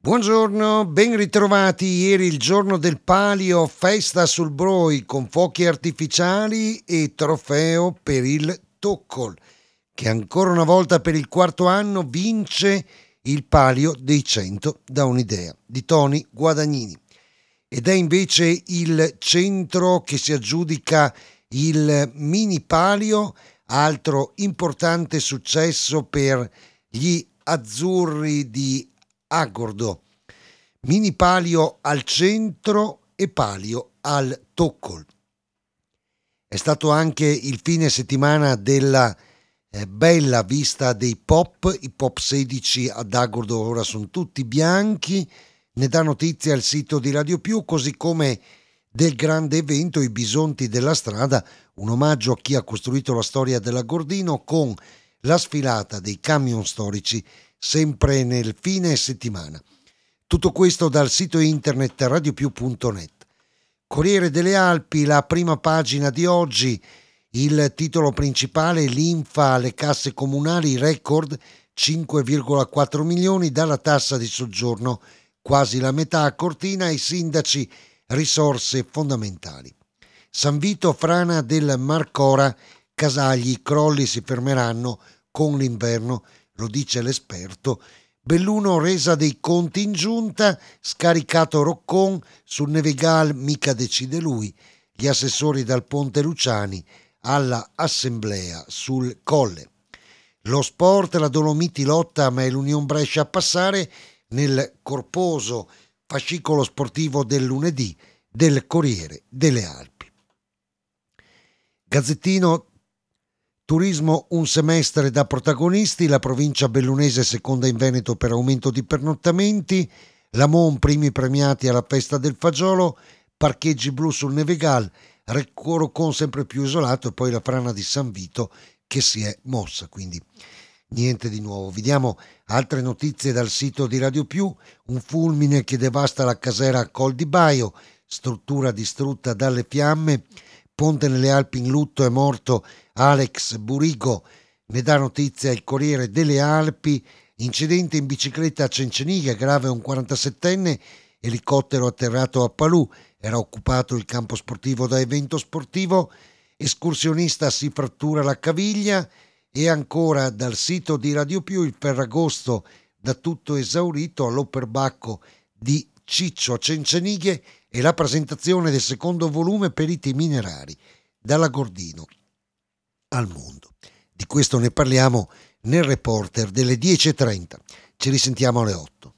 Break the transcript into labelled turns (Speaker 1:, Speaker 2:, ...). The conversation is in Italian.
Speaker 1: Buongiorno, ben ritrovati. Ieri il giorno del Palio, festa sul Broi con fuochi artificiali e trofeo per il Toccol, che ancora una volta per il quarto anno vince il Palio dei 100 da un'idea di Tony Guadagnini. Ed è invece il centro che si aggiudica il mini Palio, altro importante successo per gli azzurri di Agordo. Mini Palio al centro e Palio al Toccol. È stato anche il fine settimana della bella vista dei pop. I pop 16 ad Agordo ora sono tutti bianchi. Ne dà notizia il sito di Radio Più, così come del grande evento I Bisonti della Strada, un omaggio a chi ha costruito la storia dell'Agordino con la sfilata dei camion storici sempre nel fine settimana. Tutto questo dal sito internet radiopiù.net. Corriere delle Alpi, la prima pagina di oggi, il titolo principale: linfa alle casse comunali, record 5,4 milioni dalla tassa di soggiorno, quasi la metà a Cortina, ai sindaci risorse fondamentali. San Vito, frana del Marcora, Casagli, crolli si fermeranno con l'inverno, lo dice l'esperto. Belluno, resa dei conti in giunta, scaricato Roccon, sul Nevegal mica decide lui, gli assessori dal Ponte Luciani alla assemblea sul Colle. Lo sport, la Dolomiti lotta ma è l'Union Brescia a passare nel corposo fascicolo sportivo del lunedì del Corriere delle Alpi. Gazzettino Turismo, un semestre da protagonisti, la provincia bellunese seconda in Veneto per aumento di pernottamenti, la Mon primi premiati alla festa del fagiolo, parcheggi blu sul Nevegal, Roccon sempre più isolato e poi la frana di San Vito che si è mossa, quindi niente di nuovo. Vediamo altre notizie dal sito di Radio Più. Un fulmine che devasta la casera a Col di Baio, struttura distrutta dalle fiamme. Ponte nelle Alpi in lutto, è morto Alex Burigo, ne dà notizia il Corriere delle Alpi. Incidente in bicicletta a Cenceniga, grave un 47enne, elicottero atterrato a Palù, era occupato il campo sportivo da evento sportivo, escursionista si frattura la caviglia. E ancora dal sito di Radio Più il Ferragosto da tutto esaurito all'Operbacco di Ciccio a Cencenighe e la presentazione del secondo volume Periti minerari dall'Agordino al mondo. Di questo ne parliamo nel reporter delle 10:30. Ci risentiamo alle 8.